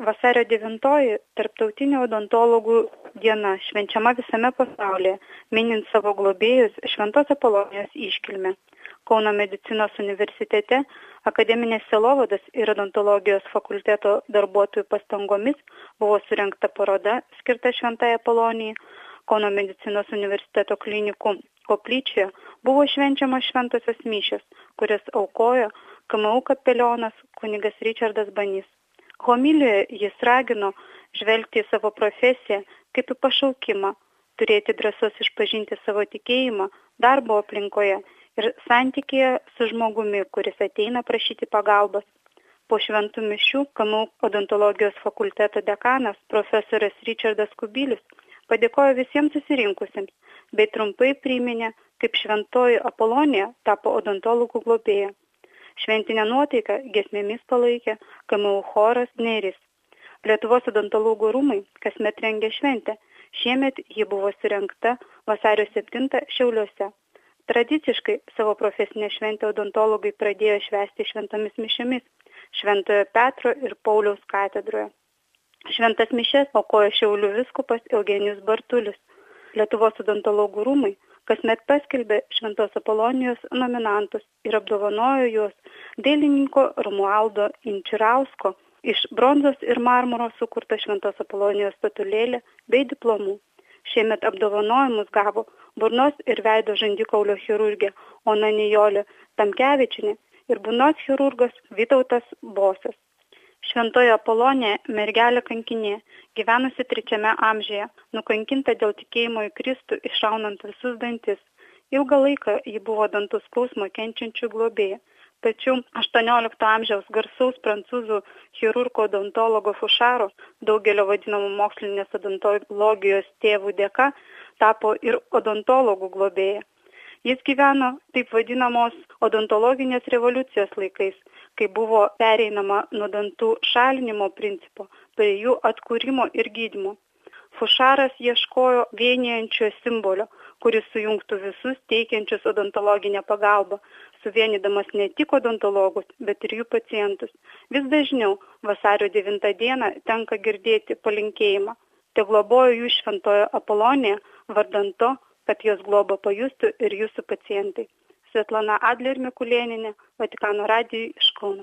Vasario 9 Tarptautinė odontologų diena švenčiama visame pasaulyje, minint savo globėjus Šventos Apolonijos iškilmę. Kauno medicinos universitete akademinės sielovados ir odontologijos fakulteto darbuotojų pastangomis buvo surengta paroda skirta Šventai Apolonijai. Kauno medicinos universiteto klinikų koplyčioje buvo švenčiamas šventosios mišios, kurias aukojo KMU kapelionas kunigas Ričardas Banys. Homilijoje jis ragino žvelgti į savo profesiją kaip į pašaukimą, turėti drąsos išpažinti savo tikėjimą darbo aplinkoje ir santykėje su žmogumi, kuris ateina prašyti pagalbos. Po šventų mišių KMU odontologijos fakulteto dekanas profesorius Ričardas Kubilius padėkojo visiems susirinkusiems, bei trumpai priminė, kaip Šventoji Apolonija tapo odontologų globėja. Šventinę nuotaiką giesmėmis palaikė KMU choras Neris. Lietuvos odontologų rūmai kasmet rengia šventę. Šiemet ji buvo surengta vasario 7 Šiauliuose. Tradiciškai savo profesinę šventę odontologai pradėjo švęsti šventomis mišiomis Šventojo Petro ir Pauliaus katedroje. Šventas mišias aukojo Šiaulių vyskupas Eugenijus Bartulis. Lietuvos odontologų rūmai kasmet paskelbė Šventos Apolonijos nominantus ir apdovanojo juos dailininko Romualdo Inčirausko iš bronzos ir marmuro sukurta Šventos Apolonijos statulėlė bei diplomų. Šiemet apdovanojimus gavo burnos ir veido žandikaulio chirurgė Ona Nijolė Tamkevičienė ir burnos chirurgas Vytautas Bosas. Šventoji Apolonija mergelė kankinė, gyvenusi 3 amžiuje, nukankinta dėl tikėjimo į Kristų išraunant visus dantis. Ilgą laiką ji buvo dantų skausmo kenčiančių globėja. Tačiau 18 amžiaus garsaus prancūzų chirurgo odontologo Fušaro, daugelio vadinamų mokslinės odontologijos tėvų dėka, tapo ir odontologų globėja. Jis gyveno taip vadinamos odontologinės revoliucijos laikais, kai buvo pereinama nuo dantų šalinimo principo prie jų atkūrimo ir gydymo. Fušaras ieškojo vienijančio simbolio, kuris sujungtų visus teikiančius odontologinę pagalbą, suvienydamas ne tik odontologus, bet ir jų pacientus. Vis dažniau vasario 9 dieną tenka girdėti palinkėjimą. Te globojo jų Šventojo Apolonija, vardan to, kad jos globą pajustų ir jūsų pacientai. Svetlana Adler Mikulėnienė, Vatikano radijui iš Kauno.